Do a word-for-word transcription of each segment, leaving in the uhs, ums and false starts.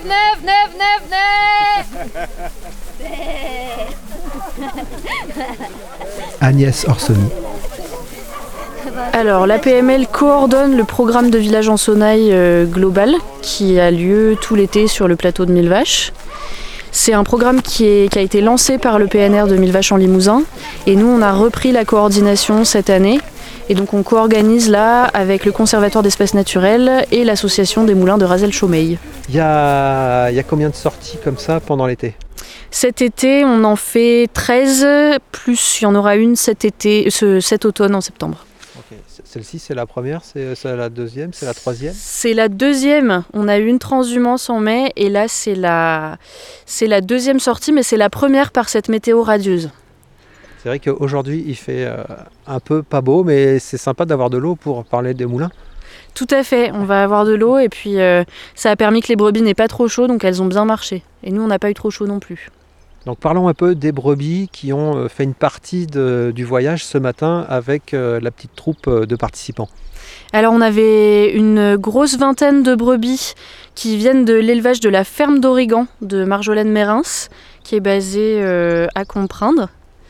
venez, venez, venez. Agnès Orsoni. Alors, l'A P M L coordonne le programme de village en Sonaille euh, global qui a lieu tout l'été sur le plateau de Mille Vaches. C'est un programme qui, est, qui a été lancé par le P N R de Mille Vaches en Limousin et nous on a repris la coordination cette année et donc on co-organise là avec le Conservatoire d'espaces naturels et l'association des moulins de Razel-Chaumeil. Il y a, il y a combien de sorties comme ça pendant l'été ? Cet été on en fait treize, plus il y en aura une cet été, ce, cet automne en septembre. Okay. Celle-ci c'est la première, c'est, c'est la deuxième, c'est la troisième ? C'est la deuxième, on a eu une transhumance en mai et là c'est la, c'est la deuxième sortie mais c'est la première par cette météo radieuse. C'est vrai qu'aujourd'hui il fait euh, un peu pas beau mais c'est sympa d'avoir de l'eau pour parler des moulins. Tout à fait, on va avoir de l'eau et puis euh, ça a permis que les brebis n'aient pas trop chaud donc elles ont bien marché. Et nous on n'a pas eu trop chaud non plus. Donc parlons un peu des brebis qui ont fait une partie de, du voyage ce matin avec euh, la petite troupe de participants. Alors on avait une grosse vingtaine de brebis qui viennent de l'élevage de la ferme d'Origan de Marjolaine Mérins qui est basée euh, à Comprindre.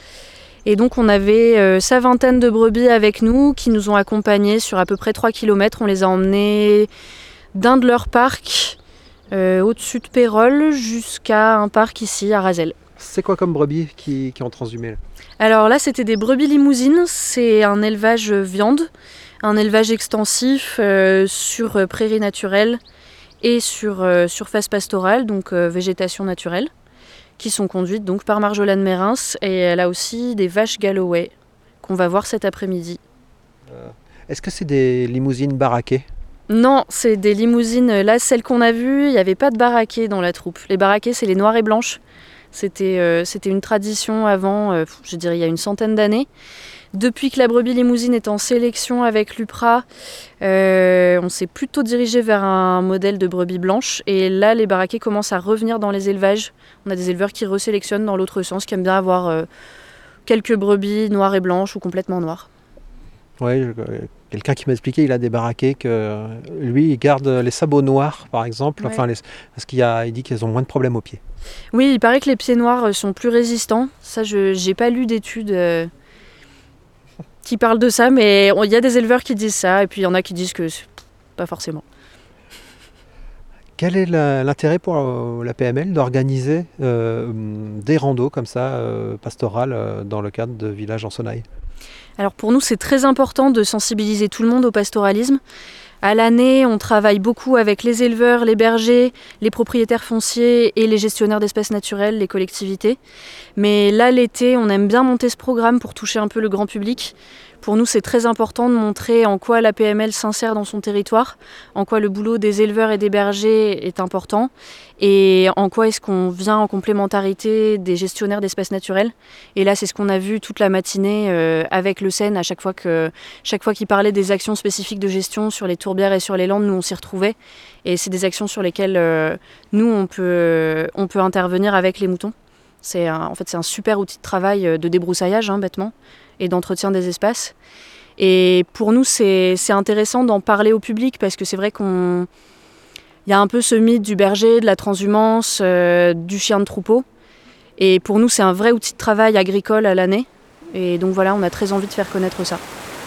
Et donc on avait euh, sa vingtaine de brebis avec nous qui nous ont accompagnés sur à peu près trois kilomètres. On les a emmenés d'un de leurs parcs euh, au-dessus de Pérols jusqu'à un parc ici à Razel. C'est quoi comme brebis qui, qui ont transhumé là ? Alors là c'était des brebis limousines, c'est un élevage viande, un élevage extensif euh, sur euh, prairies naturelles et sur euh, surface pastorale, donc euh, végétation naturelle, qui sont conduites donc par Marjolaine Mérins et elle a aussi des vaches Galloway qu'on va voir cet après-midi. Euh, est-ce que c'est des limousines baraquées ? Non, c'est des limousines. Là, celles qu'on a vues, il n'y avait pas de baraqués dans la troupe. Les baraqués, c'est les noires et blanches. C'était, euh, c'était une tradition avant, euh, je dirais, il y a une centaine d'années. Depuis que la brebis limousine est en sélection avec l'U P R A, euh, on s'est plutôt dirigé vers un modèle de brebis blanche. Et là, les baraqués commencent à revenir dans les élevages. On a des éleveurs qui resélectionnent dans l'autre sens, qui aiment bien avoir euh, quelques brebis noires et blanches ou complètement noires. Oui, quelqu'un qui m'a expliqué, il a des baraquets que lui, il garde les sabots noirs, par exemple, Ouais. enfin, les, parce qu'il y a, il dit qu'ils ont moins de problèmes aux pieds. Oui, il paraît que les pieds noirs sont plus résistants. Ça, je j'ai pas lu d'études euh, qui parlent de ça, mais il y a des éleveurs qui disent ça, et puis il y en a qui disent que c'est pas forcément. Quel est la, l'intérêt pour euh, la P M L d'organiser euh, des randos comme ça, euh, pastorales, euh, dans le cadre de Village en Sonaille ? Alors pour nous, c'est très important de sensibiliser tout le monde au pastoralisme. À l'année, on travaille beaucoup avec les éleveurs, les bergers, les propriétaires fonciers et les gestionnaires d'espaces naturels, les collectivités. Mais là, l'été, on aime bien monter ce programme pour toucher un peu le grand public. Pour nous, c'est très important de montrer en quoi la P M L s'insère dans son territoire, en quoi le boulot des éleveurs et des bergers est important, et en quoi est-ce qu'on vient en complémentarité des gestionnaires d'espaces naturels. Et là, c'est ce qu'on a vu toute la matinée euh, avec le S E N, à chaque fois que, chaque fois qu'il parlait des actions spécifiques de gestion sur les tourbières et sur les landes, nous on s'y retrouvait. Et c'est des actions sur lesquelles euh, nous on peut, on peut intervenir avec les moutons. C'est un, en fait, c'est un super outil de travail de débroussaillage, hein, bêtement, et d'entretien des espaces. Et pour nous, c'est, c'est intéressant d'en parler au public parce que c'est vrai qu'on... Il y a un peu ce mythe du berger, de la transhumance, euh, du chien de troupeau. Et pour nous, c'est un vrai outil de travail agricole à l'année. Et donc voilà, on a très envie de faire connaître ça.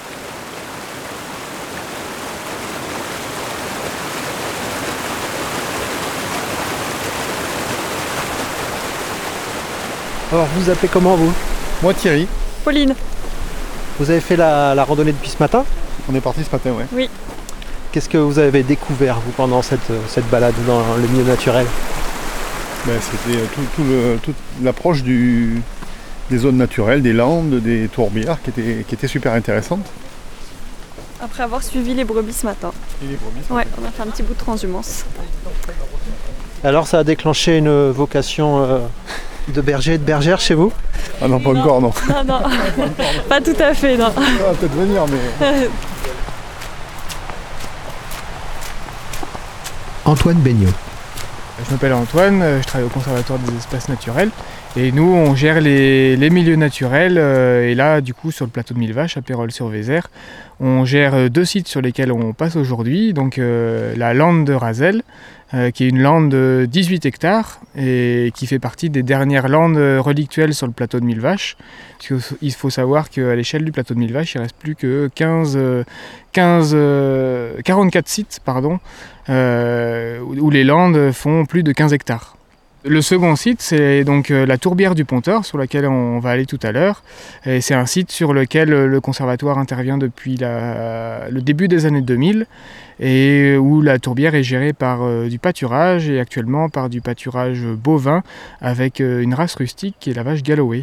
Alors, vous vous appelez comment, vous ? Moi Thierry, Pauline. Vous avez fait la, la randonnée depuis ce matin ? on est parti ce matin, ouais. Oui. Qu'est-ce que vous avez découvert, vous, pendant cette, cette balade dans le milieu naturel ? Ben, c'était tout, tout le, toute l'approche du, des zones naturelles, des landes, des tourbières qui était, qui était super intéressante. Après avoir suivi les brebis ce matin. Et les brebis, ça Ouais, on a fait un petit bout de transhumance. Alors, ça a déclenché une vocation euh, de berger et de bergère chez vous ? Ah non, pas Non. encore, non. Non, non, pas tout à fait, non. Ça va peut-être venir, mais... Antoine Beignot. Je m'appelle Antoine, je travaille au Conservatoire des espaces naturels et nous on gère les, les milieux naturels euh, et là du coup sur le plateau de Millevaches à Pérols-sur-Vézère on gère deux sites sur lesquels on passe aujourd'hui, donc euh, la lande de Razel euh, qui est une lande de dix-huit hectares et qui fait partie des dernières landes relictuelles sur le plateau de Millevaches. Il faut savoir qu'à l'échelle du plateau de Millevaches il ne reste plus que quinze, quinze, quarante-quatre sites pardon, euh, où les landes font plus de quinze hectares. Le second site, c'est donc la tourbière du Ponteur, sur laquelle on va aller tout à l'heure. Et c'est un site sur lequel le conservatoire intervient depuis la, le début des années deux mille et où la tourbière est gérée par euh, du pâturage et actuellement par du pâturage bovin avec euh, une race rustique qui est la vache Galloway.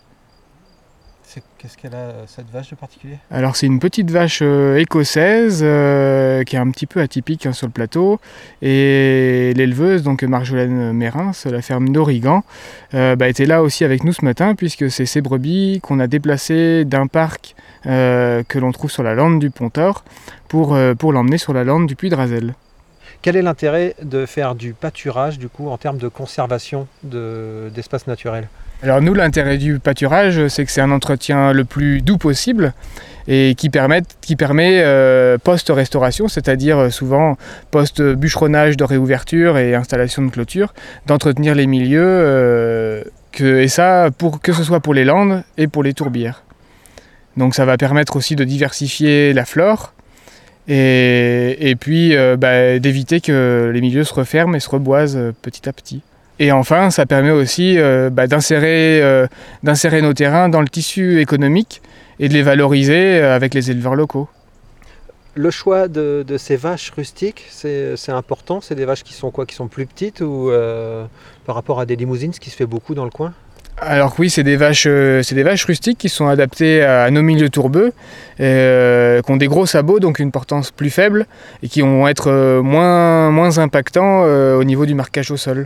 Qu'est-ce qu'elle a, cette vache de particulier? Alors c'est une petite vache euh, écossaise euh, qui est un petit peu atypique hein, sur le plateau et l'éleveuse, donc Marjolaine Mérins, la ferme d'Origan, euh, bah, était là aussi avec nous ce matin puisque c'est ces brebis qu'on a déplacées d'un parc euh, que l'on trouve sur la lande du Ponteur pour, euh, pour l'emmener sur la lande du Puy de Razel. Quel est l'intérêt de faire du pâturage du coup en termes de conservation de, d'espaces naturels? Alors nous, l'intérêt du pâturage, c'est que c'est un entretien le plus doux possible et qui permet, qui permet euh, post-restauration, c'est-à-dire souvent post-bûcheronnage de réouverture et installation de clôture, d'entretenir les milieux, euh, que, et ça pour, que ce soit pour les landes et pour les tourbières. Donc ça va permettre aussi de diversifier la flore et, et puis euh, bah, d'éviter que les milieux se referment et se reboisent petit à petit. Et enfin, ça permet aussi euh, bah, d'insérer, euh, d'insérer nos terrains dans le tissu économique et de les valoriser avec les éleveurs locaux. Le choix de, de ces vaches rustiques, c'est, c'est important. C'est des vaches qui sont quoi, qui sont plus petites ou euh, par rapport à des limousines, ce qui se fait beaucoup dans le coin? Alors oui, c'est des vaches, euh, c'est des vaches rustiques qui sont adaptées à, à nos milieux tourbeux, euh, qui ont des gros sabots, donc une portance plus faible, et qui vont être euh, moins, moins impactants euh, au niveau du marquage au sol.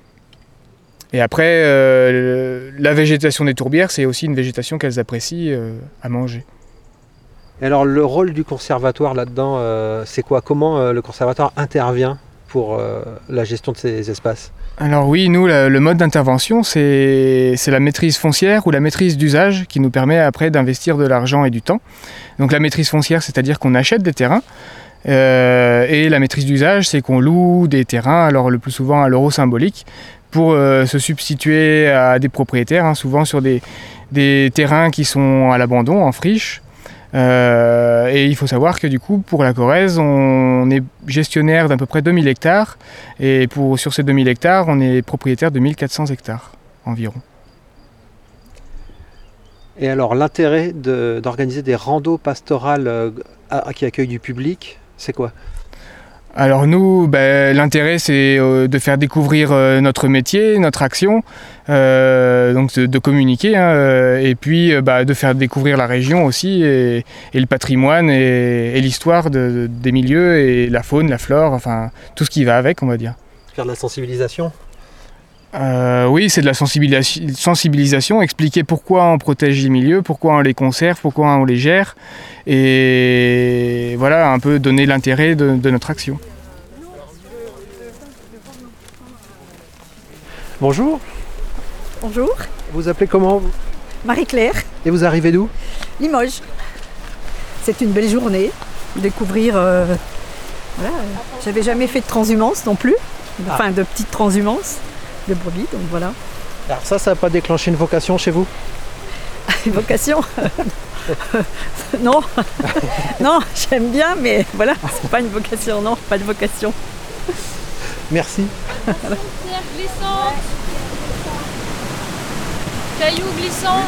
Et après, euh, la végétation des tourbières, c'est aussi une végétation qu'elles apprécient euh, à manger. Et alors le rôle du conservatoire là-dedans, euh, c'est quoi? Comment euh, le conservatoire intervient pour euh, la gestion de ces espaces? Alors oui, nous, la, le mode d'intervention, c'est, c'est la maîtrise foncière ou la maîtrise d'usage qui nous permet après d'investir de l'argent et du temps. Donc la maîtrise foncière, c'est-à-dire qu'on achète des terrains. Euh, et la maîtrise d'usage, c'est qu'on loue des terrains, alors le plus souvent à l'euro symbolique, pour euh, se substituer à des propriétaires, hein, souvent sur des, des terrains qui sont à l'abandon, en friche. Euh, et il faut savoir que du coup, pour la Corrèze, on est gestionnaire d'à peu près deux mille hectares. Et pour, sur ces deux mille hectares, on est propriétaire de mille quatre cents hectares environ. Et alors l'intérêt de, d'organiser des randos pastorales euh, à, qui accueillent du public, c'est quoi? Alors nous, ben, l'intérêt c'est euh, de faire découvrir euh, notre métier, notre action, euh, donc de, de communiquer hein, euh, et puis euh, bah, de faire découvrir la région aussi et, et le patrimoine et, et l'histoire de, de, des milieux et la faune, la flore, enfin tout ce qui va avec on va dire. Faire de la sensibilisation? Euh, oui, c'est de la sensibilisation, sensibilisation, expliquer pourquoi on protège les milieux, pourquoi on les conserve, pourquoi on les gère, et voilà, un peu donner l'intérêt de, de notre action. Bonjour. Bonjour. Vous appelez comment? Marie-Claire. Et vous arrivez d'où? Limoges. C'est une belle journée, découvrir... Euh, voilà, euh, j'avais jamais fait de transhumance non plus, enfin de petite transhumance. De brebis, donc voilà. Alors ça, ça n'a pas déclenché une vocation chez vous? Une vocation? Non, non, j'aime bien, mais voilà, c'est pas une vocation, non, pas de vocation. Merci. Pierre glissante. Caillou glissant.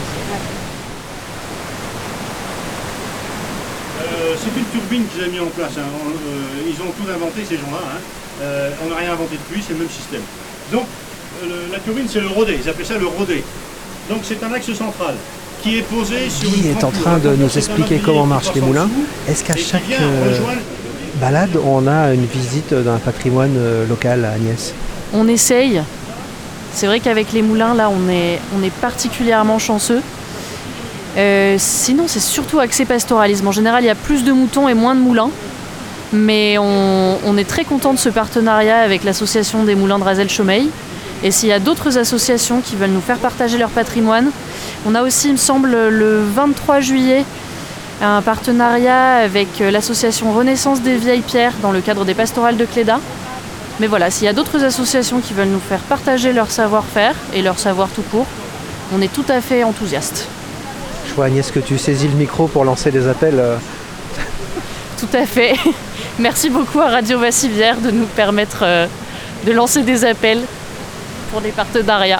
Euh, c'est une turbine qu'ils avaient mis en place. Hein. On, euh, ils ont tout inventé ces gens-là. Hein. Euh, on n'a rien inventé depuis, c'est le même système. Donc euh, la turbine c'est le rodé, ils appellent ça le rodé. Donc c'est un axe central qui est posé sur une... Guy est en train de nous expliquer comment marchent les moulins. Est-ce qu'à chaque euh, balade on a une visite d'un patrimoine euh, local à Agnès? On essaye. C'est vrai qu'avec les moulins là on est, on est particulièrement chanceux. Euh, sinon c'est surtout axé pastoralisme. En général il y a plus de moutons et moins de moulins. Mais on, on est très content de ce partenariat avec l'association des moulins de Razel-Chaumeil. Et s'il y a d'autres associations qui veulent nous faire partager leur patrimoine, on a aussi, il me semble, le vingt-trois juillet, un partenariat avec l'association Renaissance des Vieilles Pierres dans le cadre des pastorales de Cléda. Mais voilà, s'il y a d'autres associations qui veulent nous faire partager leur savoir-faire et leur savoir tout court, on est tout à fait enthousiastes. Je vois Agnès que tu saisis le micro pour lancer des appels. Tout à fait. Merci beaucoup à Radio Bassivière de nous permettre euh, de lancer des appels pour des partenariats.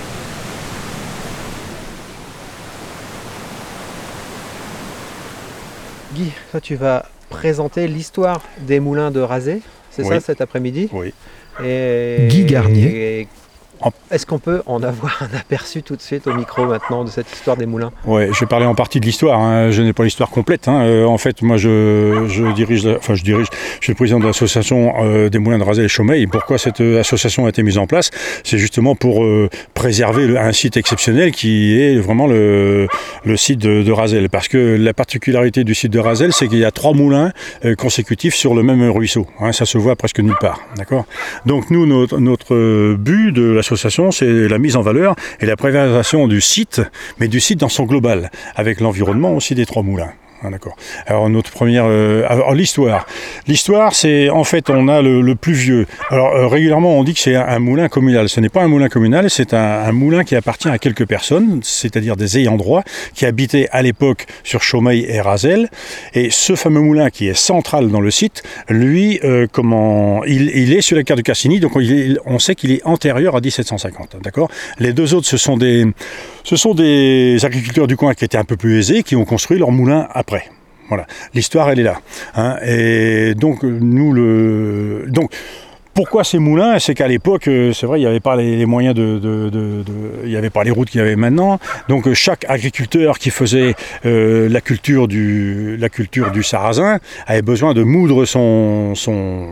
Guy, toi tu vas présenter l'histoire des moulins de Razay, c'est Oui. ça cet après-midi? Oui. Et... Guy Garnier. et- Est-ce qu'on peut en avoir un aperçu tout de suite au micro maintenant de cette histoire des moulins? Ouais, je vais parler en partie de l'histoire, hein. Je n'ai pas l'histoire complète, hein. Euh, en fait, moi je, je dirige, la- enfin je dirige, je suis le président de l'association euh, des moulins de Razay et Chaumeil. Et pourquoi cette euh, association a été mise en place? C'est justement pour euh, préserver le- un site exceptionnel qui est vraiment le, le site de, de Razay. Parce que la particularité du site de Razay, c'est qu'il y a trois moulins euh, consécutifs sur le même ruisseau, hein. Ça se voit presque nulle part, d'accord? Donc nous, notre, notre euh, but de l'association, c'est la mise en valeur et la préservation du site, mais du site dans son global, avec l'environnement aussi des trois moulins. Ah, d'accord. Alors notre première, euh, alors l'histoire. L'histoire, c'est en fait on a le, le plus vieux. Alors euh, régulièrement on dit que c'est un, un moulin communal. Ce n'est pas un moulin communal, c'est un, un moulin qui appartient à quelques personnes, c'est-à-dire des ayants droit, qui habitaient à l'époque sur Chaumeil et Razel. Et ce fameux moulin qui est central dans le site, lui, euh, comment, il, il est sur la carte de Cassini, donc il, on sait qu'il est antérieur à dix-sept cent cinquante. D'accord. Les deux autres, ce sont des, ce sont des agriculteurs du coin qui étaient un peu plus aisés, qui ont construit leur moulin après. Voilà, l'histoire elle est là, hein. Et donc nous le, donc pourquoi ces moulins? C'est qu'à l'époque, c'est vrai, il n'y avait pas les, les moyens de, de, de, de, il n'y avait pas les routes qu'il y avait maintenant. Donc chaque agriculteur qui faisait euh, la culture du, la culture du sarrasin avait besoin de moudre son, son,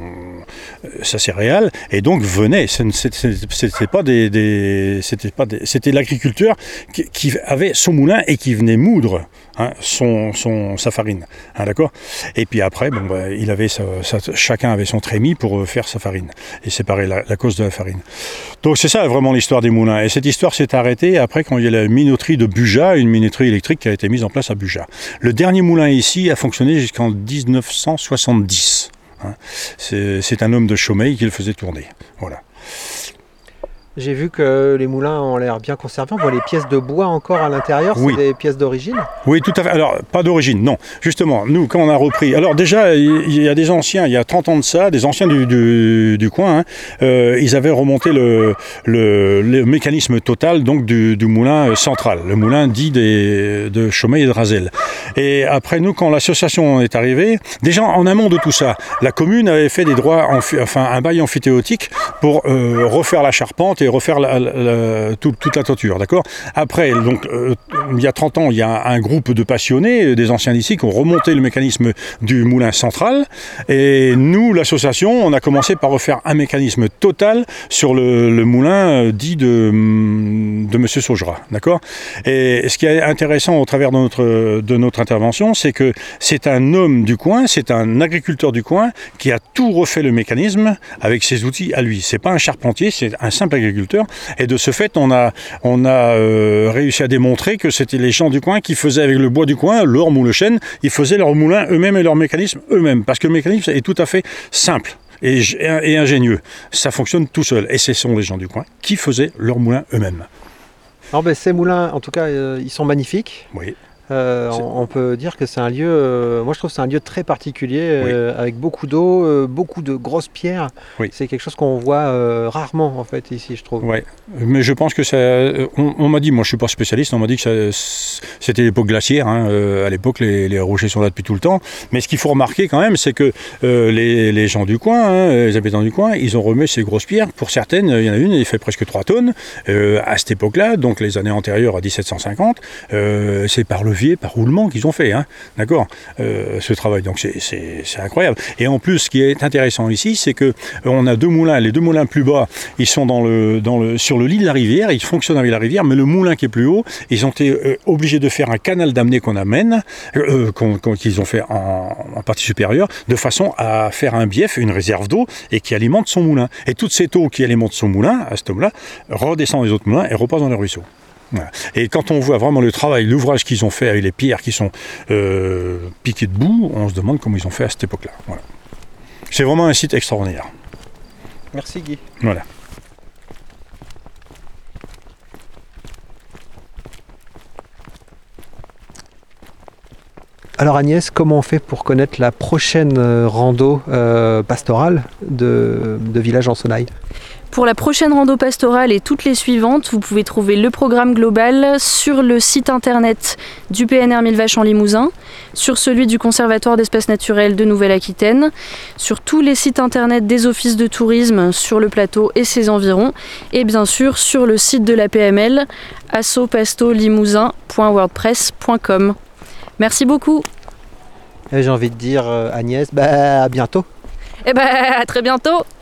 sa céréale, et donc venait. C'était pas des, des c'était pas des, c'était l'agriculteur qui, qui avait son moulin et qui venait moudre. Hein, son, son, sa farine, hein, d'accord. Et puis après, bon, bah, il avait sa, sa, chacun avait son trémie pour euh, faire sa farine et séparer la, la cause de la farine. Donc c'est ça vraiment l'histoire des moulins. Et cette histoire s'est arrêtée après quand il y a la minoterie de Buja, une minoterie électrique qui a été mise en place à Buja. Le dernier moulin ici a fonctionné jusqu'en dix-neuf cent soixante-dix. Hein. C'est un homme de Chaumeil qui le faisait tourner. Voilà. J'ai vu que les moulins ont l'air bien conservés. On voit les pièces de bois encore à l'intérieur. Oui. C'est des pièces d'origine? Oui, tout à fait. Alors, pas d'origine, non. Justement, nous, quand on a repris... Alors déjà, il y a des anciens, il y a trente ans de ça, des anciens du, du, du coin, hein, euh, ils avaient remonté le, le, le mécanisme total donc du, du moulin central, le moulin dit des, de Chaumeil et de Razel. Et après, nous, quand l'association est arrivée, déjà en amont de tout ça, la commune avait fait des droits, amphi, enfin un bail amphithéotique pour euh, refaire la charpente et refaire la, la, la, tout, toute la toiture, d'accord. Après, donc, euh, il y a trente ans, il y a un groupe de passionnés, des anciens d'ici, qui ont remonté le mécanisme du moulin central. Et nous, l'association, on a commencé par refaire un mécanisme total sur le, le moulin dit de, de Monsieur Saugera, d'accord. Et ce qui est intéressant au travers de notre, de notre intervention, c'est que c'est un homme du coin, c'est un agriculteur du coin qui a tout refait le mécanisme avec ses outils à lui. C'est pas un charpentier, c'est un simple agriculteur. Et de ce fait, on a, on a euh, réussi à démontrer que c'était les gens du coin qui faisaient avec le bois du coin, leur moule-chêne, ils faisaient leur moulin eux-mêmes et leur mécanisme eux-mêmes. Parce que le mécanisme est tout à fait simple et, et ingénieux. Ça fonctionne tout seul. Et ce sont les gens du coin qui faisaient leur moulin eux-mêmes. Alors, ben, ces moulins, en tout cas, euh, ils sont magnifiques. Oui. Euh, on, on peut dire que c'est un lieu, euh, moi je trouve que c'est un lieu très particulier, euh, oui. Avec beaucoup d'eau, euh, beaucoup de grosses pierres. Oui. C'est quelque chose qu'on voit euh, rarement en fait ici, je trouve. Oui, mais je pense que ça. On, on m'a dit, moi je suis pas spécialiste, on m'a dit que c'était l'époque glaciaire. Hein, euh, à l'époque, les, les rochers sont là depuis tout le temps. Mais ce qu'il faut remarquer quand même, c'est que euh, les, les gens du coin, hein, les habitants du coin, ils ont remis ces grosses pierres. Pour certaines, il y en a une, elle fait presque trois tonnes euh, à cette époque-là, donc les années antérieures à dix-sept cent cinquante. Euh, c'est par le levier par roulement qu'ils ont fait, hein, d'accord, euh, ce travail. Donc c'est, c'est, c'est incroyable. Et en plus, ce qui est intéressant ici, c'est que on a deux moulins. Les deux moulins plus bas, ils sont dans le, dans le, sur le lit de la rivière. Ils fonctionnent avec la rivière, mais le moulin qui est plus haut, ils ont été euh, obligés de faire un canal d'amener qu'on amène, euh, qu'on, qu'on, qu'ils ont fait en, en partie supérieure, de façon à faire un bief, une réserve d'eau, et qui alimente son moulin. Et toute cette eau qui alimente son moulin, à cet homme-là, redescend dans les autres moulins et repasse dans le ruisseau. Voilà. Et quand on voit vraiment le travail, l'ouvrage qu'ils ont fait avec les pierres qui sont euh, piquées debout, on se demande comment ils ont fait à cette époque-là. Voilà. C'est vraiment un site extraordinaire. Merci Guy. Voilà. Alors Agnès, comment on fait pour connaître la prochaine euh, rando euh, pastorale de, de Village en Sonaille ? Pour la prochaine rando pastorale et toutes les suivantes, vous pouvez trouver le programme global sur le site internet du P N R Mille Vaches en Limousin, sur celui du Conservatoire d'Espèces Naturelles de Nouvelle-Aquitaine, sur tous les sites internet des offices de tourisme sur le plateau et ses environs, et bien sûr sur le site de la P M L, asso pasto limousin point wordpress point com. Merci beaucoup. Et j'ai envie de dire, euh, Agnès, bah, à bientôt. Eh ben, à très bientôt.